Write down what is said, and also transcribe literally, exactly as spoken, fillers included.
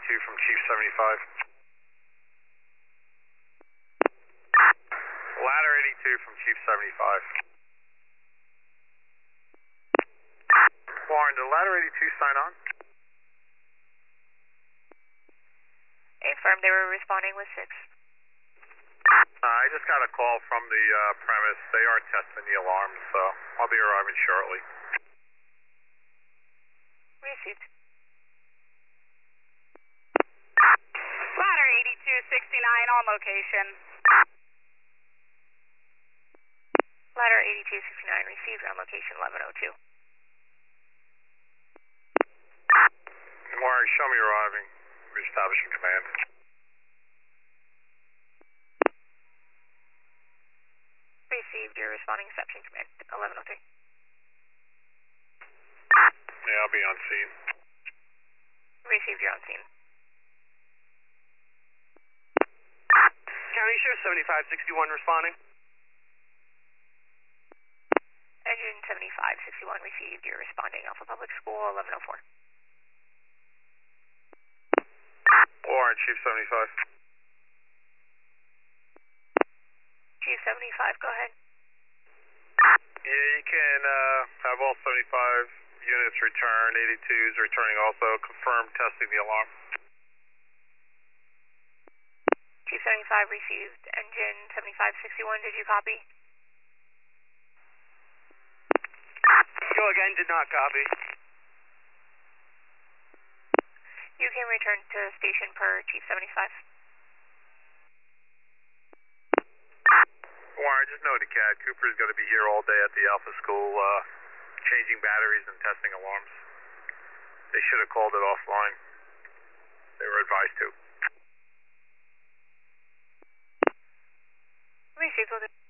eighty-two from Chief seventy-five. Ladder eighty-two from Chief seventy-five. Warren, did ladder eighty-two sign on? Affirm, they were responding with six. Uh, I just got a call from the uh, premise. They are testing the alarms, so I'll be arriving shortly. Received. Ladder eighty-two sixty-nine on location. Ladder eighty-two sixty-nine received on location eleven oh two. Warren, show me arriving. Reestablishing command. Received, you're responding reception command eleven oh three. Yeah, I'll be on scene. Received, you're on scene. County Sheriff seventy-five sixty-one responding. Engine seventy-five sixty-one received, you're responding Alpha Public School eleven oh four. Warren, Chief seventy-five. Chief seventy-five, go ahead. Yeah, you can uh, have all seventy-five units return. eighty-twos returning also. Confirm testing the alarm. Chief seventy-five received. Engine seventy-five sixty-one, did you copy? Go again, did not copy. You can return to station per Chief seventy-five. Warren, just know the cat. Cooper's going to be here all day at the Alpha School, uh, changing batteries and testing alarms. They should have called it offline. They were advised to. Received, will do.